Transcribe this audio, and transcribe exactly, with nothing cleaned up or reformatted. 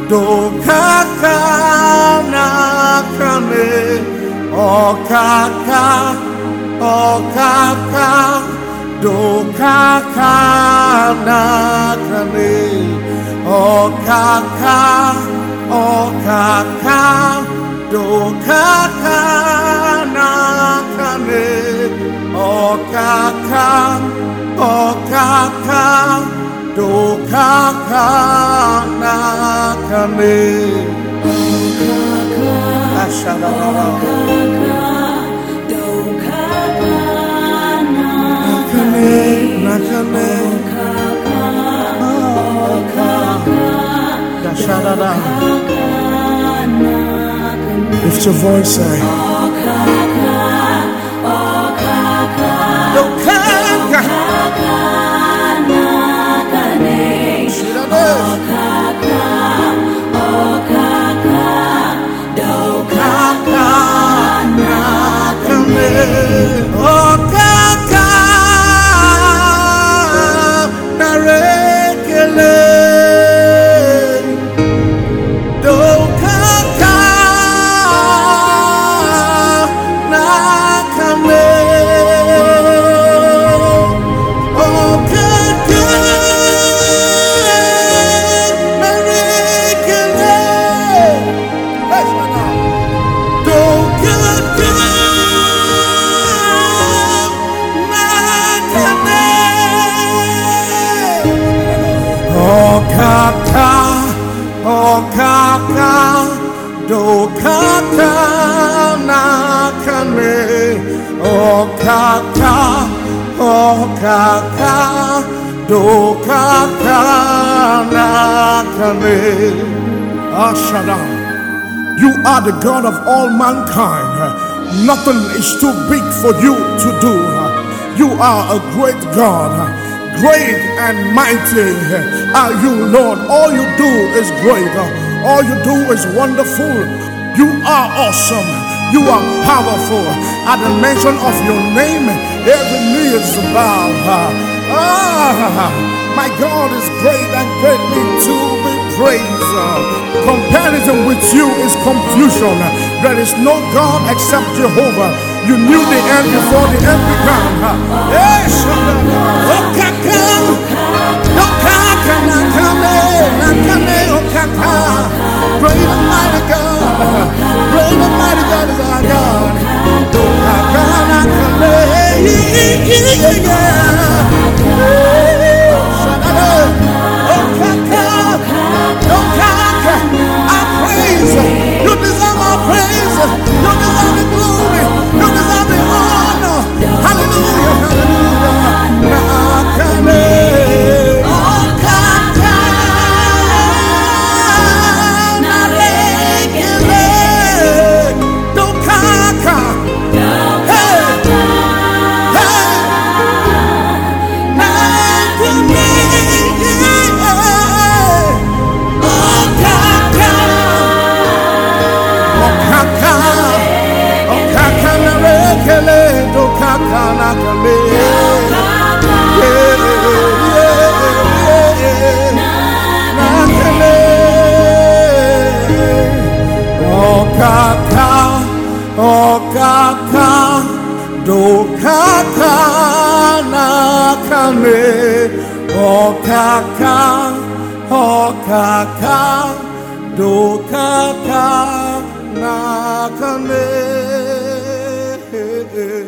do kaka na kame, o kaka, o kaka, do kaka na kame, o kaka, o kaka, do kaka na kame, o kaka, o kaka, do kaka na kame. Lift your voice, say. Do kaka na kame, o kaka, o kaka, do kaka na kame. Ashada, you are the God of all mankind. Nothing is too big for you to do. You are a great God. Great and mighty are you, Lord. All you do is great. All you do is wonderful. You are awesome. You are powerful. At the mention of your name, every knee is bowed. Ah, my God is great and greatly to be praised. Comparison with you is confusion. There is no God except Jehovah. You knew the end before the end began. Yes, great and mighty God, great and mighty God is our God. I praise, you deserve our praise, you deserve the glory, you deserve the honor. Hallelujah, hallelujah. Do kaka na kame, o kaka, o kaka, do kaka na kame.